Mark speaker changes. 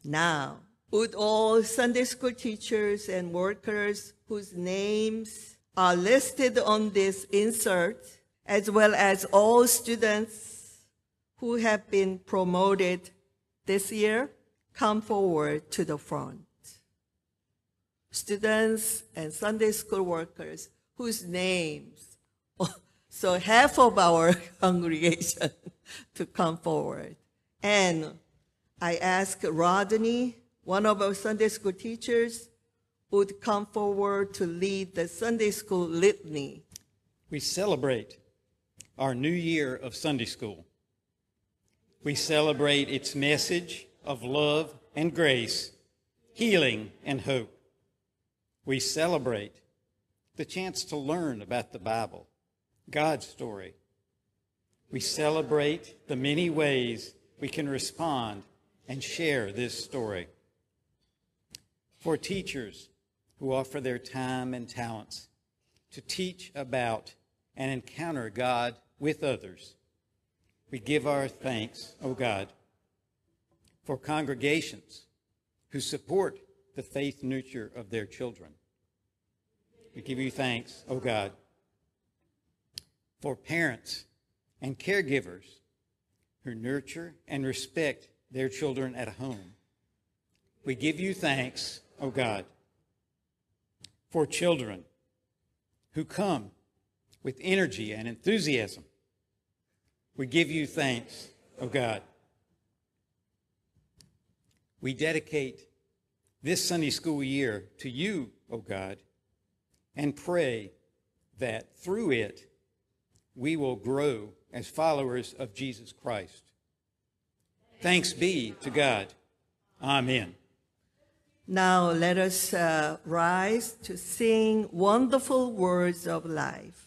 Speaker 1: Now, would all Sunday school teachers and workers whose names are listed on this insert, as well as all students who have been promoted this year, come forward to the front. Students and Sunday school workers whose names, so half of our congregation to come forward. And I ask Rodney, one of our Sunday school teachers, would come forward to lead the Sunday school litany.
Speaker 2: We celebrate our new year of Sunday school. We celebrate its message of love and grace, healing and hope. We celebrate the chance to learn about the Bible, God's story. We celebrate the many ways we can respond and share this story. For teachers who offer their time and talents to teach about and encounter God with others, we give our thanks, O God. For congregations who support the faith nurture of their children, we give you thanks, O God. For parents and caregivers who nurture and respect their children at home, we give you thanks, O God. For children who come with energy and enthusiasm, we give you thanks, O God. We dedicate this Sunday school year to you, O God, and pray that through it we will grow as followers of Jesus Christ. Thanks be to God. Amen.
Speaker 1: Now let us rise to sing Wonderful Words of Life.